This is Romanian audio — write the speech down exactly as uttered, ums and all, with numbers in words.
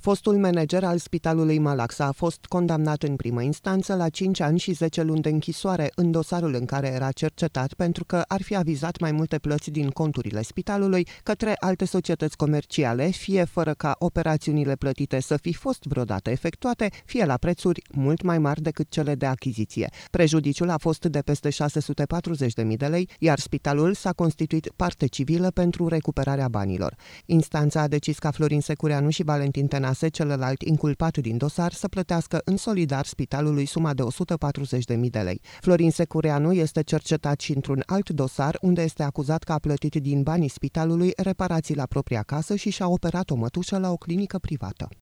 Fostul manager al Spitalului Malaxa a fost condamnat în primă instanță la cinci ani și zece luni de închisoare în dosarul în care era cercetat pentru că ar fi avizat mai multe plăți din conturile spitalului către alte societăți comerciale, fie fără ca operațiunile plătite să fi fost vreodată efectuate, fie la prețuri mult mai mari decât cele de achiziție. Prejudiciul a fost de peste șase sute patruzeci de mii de lei, iar spitalul s-a constituit parte civilă pentru recuperarea banilor. Instanța a decis ca Florin Secureanu și Valentin Tănase, celălalt inculpat din dosar, să plătească în solidar spitalului suma de o sută patruzeci de mii de lei. Florin Secureanu este cercetat și într-un alt dosar unde este acuzat că a plătit din banii spitalului reparații la propria casă și și-a operat o mătușă la o clinică privată.